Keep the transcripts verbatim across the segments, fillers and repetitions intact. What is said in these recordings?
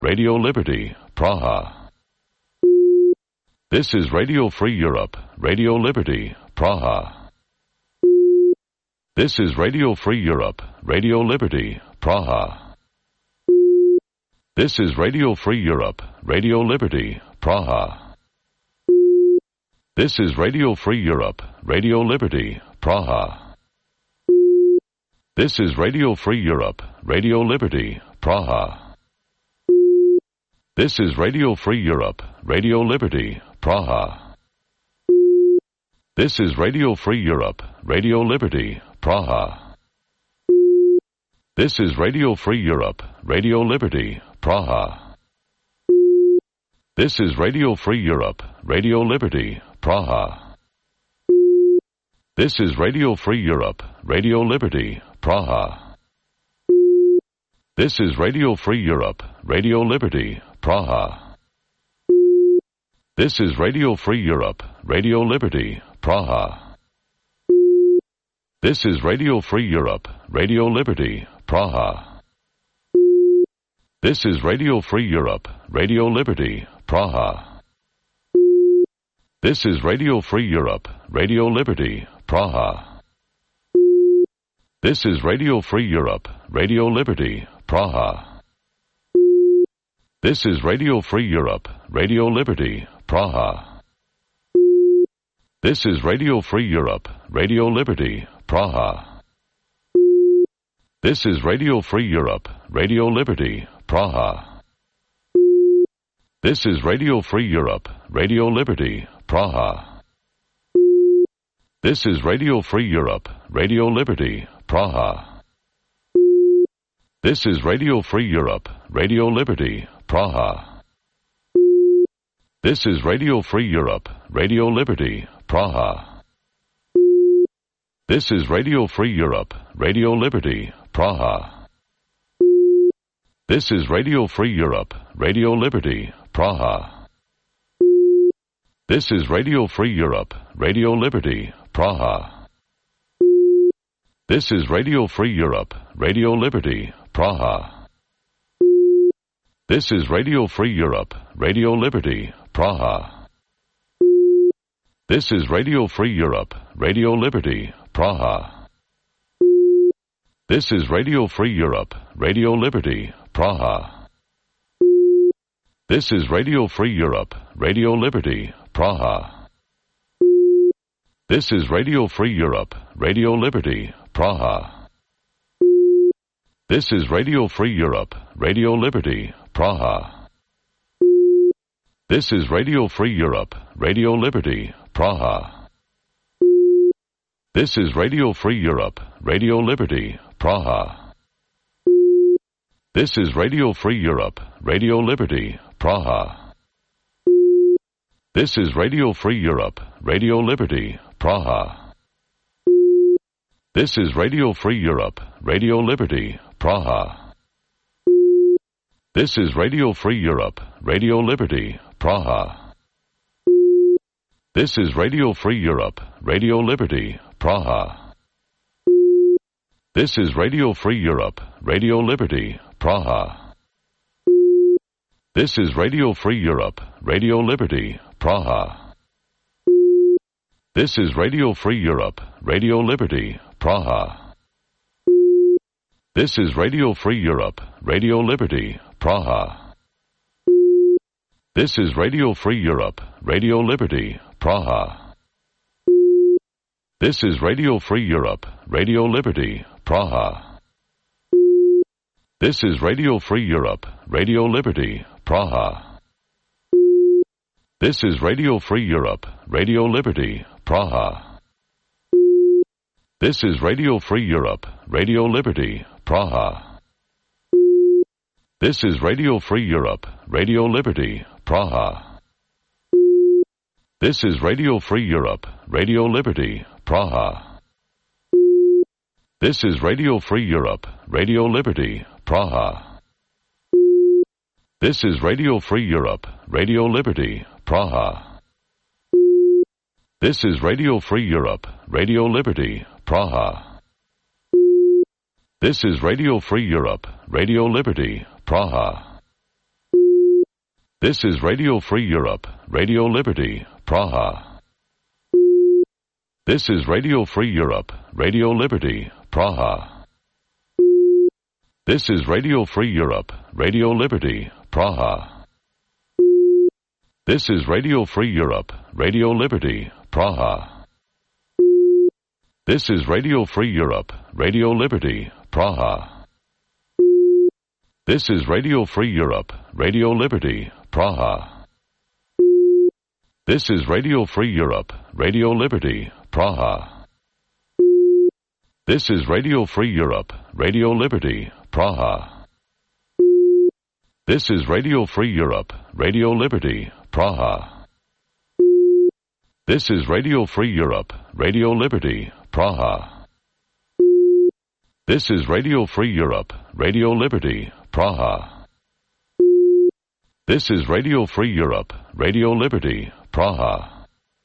Radio Liberty, Praha. This is Radio Free Europe, Radio Liberty, Praha. This is Radio Free Europe, Radio Liberty, Praha. This is Radio Free Europe, Radio Liberty, Praha. This is Radio Free Europe, Radio Liberty, Praha. This is Radio Free Europe, Radio Liberty, Praha. This is Radio Free Europe, Radio Liberty, Praha. This is Radio Free Europe, Radio Liberty, Praha. This is Radio Free Europe, Radio Liberty, Praha. This is Radio Free Europe, Radio Liberty, Praha. This is Radio Free Europe, Radio Liberty, Praha. This is Radio Free Europe, Radio Liberty, Praha. This is Radio Free Europe, Radio Liberty, Praha. This is Radio Free Europe, Radio Liberty, Praha. This is Radio Free Europe, Radio Liberty, Praha. This is Radio Free Europe, Radio Liberty, Praha. This is Radio Free Europe, Radio Liberty, Praha. This is Radio Free Europe, Radio Liberty, Praha. This is Radio Free Europe, Radio Liberty, Praha. This is Radio Free Europe, Radio Liberty, Praha. This is Radio Free Europe, Radio Liberty, Praha. This is Radio Free Europe, Radio Liberty, Praha. This is Radio Free Europe, Radio Liberty, Praha. This is Radio Free Europe, Radio Liberty, Praha. This is Radio Free Europe, Radio Liberty, Praha. This is Radio Free Europe, Radio Liberty, Praha. This is Radio Free Europe, Radio Liberty, Praha. This is Radio Free Europe, Radio Liberty, Praha. This is Radio Free Europe, Radio Liberty, Praha. This is Radio Free Europe, Radio Liberty, Praha. This is Radio Free Europe, Radio Liberty, Praha. This is Radio Free Europe, Radio Liberty, Praha. This is Radio Free Europe, Radio Liberty, Praha. This is Radio Free Europe, Radio Liberty, Praha. This is Radio Free Europe, Radio Liberty, Praha. This is Radio Free Europe, Radio Liberty, Praha. This is Radio Free Europe, Radio Liberty, Praha. This is Radio Free Europe, Radio Liberty, Praha. This is Radio Free Europe, Radio Liberty, Praha. This is Radio Free Europe, Radio Liberty, Praha. This is Radio Free Europe, Radio Liberty, Praha. This is Radio Free Europe, Radio Liberty, Praha. This is Radio Free Europe, Radio Liberty, Praha. This is Radio Free Europe, Radio Liberty, Praha. This is Radio Free Europe, Radio Liberty, Praha. This is Radio Free Europe, Radio Liberty, Praha. This is Radio Free Europe, Radio Liberty, Praha. This is Radio Free Europe, Radio Liberty, Praha. This is Radio Free Europe, Radio Liberty, Praha. This is Radio Free Europe, Radio Liberty, Praha. This is Radio Free Europe, Radio Liberty, Praha. This is Radio Free Europe, Radio Liberty, Praha. This is Radio Free Europe, Radio Liberty, Praha. This is Radio Free Europe, Radio Liberty, Praha. This is Radio Free Europe, Radio Liberty, Praha. This is Radio Free Europe, Radio Liberty, Praha. This is Radio Free Europe, Radio Liberty, Praha. This is Radio Free Europe, Radio Liberty, Praha. This is Radio Free Europe, Radio Liberty, Praha. This is Radio Free Europe, Radio Liberty, Praha. This is Radio Free Europe, Radio Liberty, Praha. This is Radio Free Europe, Radio Liberty, Praha. This is Radio Free Europe, Radio Liberty, Praha. This is Radio Free Europe, Radio Liberty, Praha. This is Radio Free Europe, Radio Liberty, Praha. This is Radio Free Europe, Radio Liberty, Praha. This is Radio Free Europe, Radio Liberty, Praha. This is Radio Free Europe, Radio Liberty, Praha.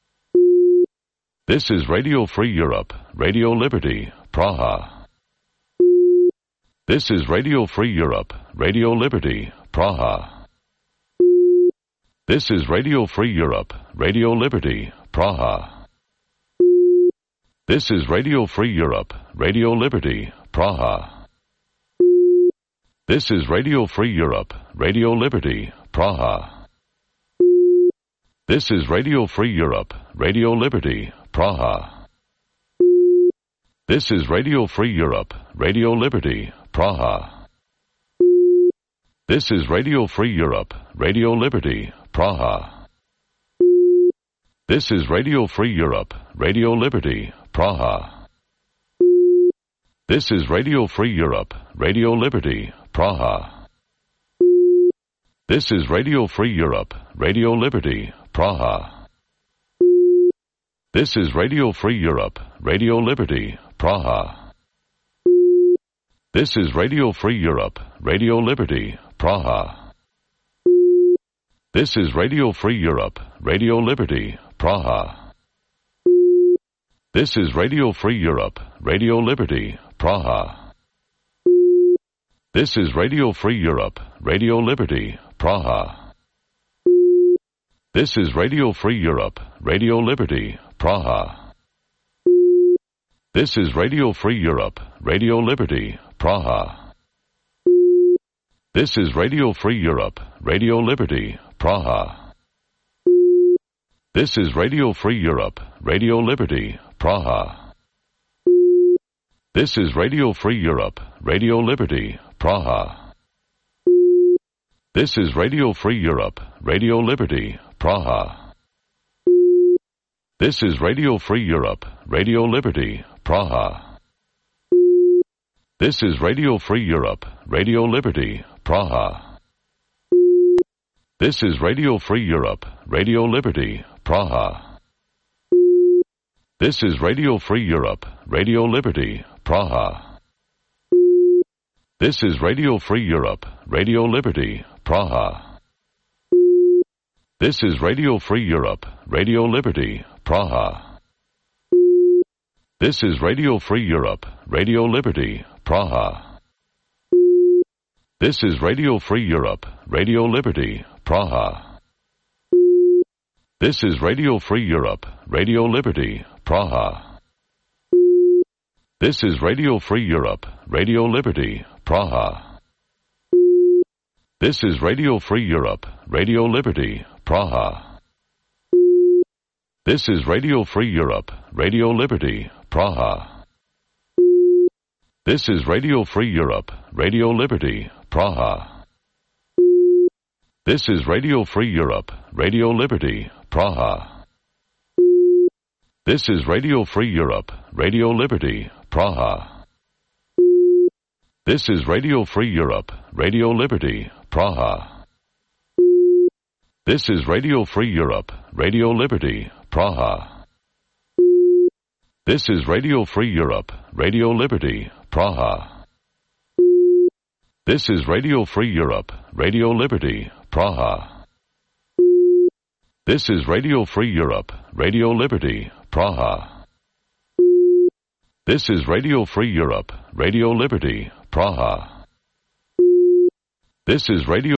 This is Radio Free Europe, Radio Liberty, Praha. This is Radio Free Europe, Radio Liberty, Praha. This is Radio Free Europe, Radio Liberty, Praha. This is Radio Free Europe, Radio Liberty, Praha. This is Radio Free Europe, Radio Liberty, Praha. This is Radio Free Europe, Radio Liberty, Praha. This is Radio Free Europe, Radio Liberty, Praha. This is Radio Free Europe, Radio Liberty, Praha. This is Radio Free Europe, Radio Liberty, Praha. This is Radio Free Europe, Radio Liberty, Praha. This is Radio Free Europe, Radio Liberty, Praha. This is Radio Free Europe, Radio Liberty, Praha. This is Radio Free Europe, Radio Liberty, Praha. This is Radio Free Europe, Radio Liberty, Praha. This is Radio Free Europe, Radio Liberty, Praha. This is Radio Free Europe, Radio Liberty, Praha. This is Radio Free Europe, Radio Liberty, Praha. This is Radio Free Europe, Radio Liberty, Praha. This is Radio Free Europe, Radio Liberty, Praha. This is Radio Free Europe, Radio Liberty, Praha. This is Radio Free Europe, Radio Liberty, Praha. This is Radio Free Europe, Radio Liberty, Praha. This is Radio Free Europe, Radio Liberty, Praha. This is Radio Free Europe, Radio Liberty, Praha. This is Radio Free Europe, Radio Liberty, Praha. This is Radio Free Europe, Radio Liberty, Praha. This is Radio Free Europe, Radio Liberty, Praha. This is Radio Free Europe, Radio Liberty, Praha. This is Radio Free Europe, Radio Liberty, Praha. This is Radio Free Europe, Radio Liberty, Praha. This is Radio Free Europe, Radio Liberty, Praha. This is Radio Free Europe, Radio Liberty, Praha. This is Radio Free Europe, Radio Liberty, Praha. This is Radio Free Europe, Radio Liberty, Praha. This is Radio Free Europe, Radio Liberty, Praha. This is Radio Free Europe, Radio Liberty, Praha. This is Radio Free Europe, Radio Liberty, Praha. This is Radio Free Europe, Radio Liberty, Praha. This is Radio Free Europe, Radio Liberty, Praha. This is Radio Free Europe, Radio Liberty, Praha. This is Radio Free Europe, Radio Liberty, Praha. This is Radio Free Europe, Radio Liberty, Praha. This is Radio Free Europe, Radio Liberty, Praha. This is Radio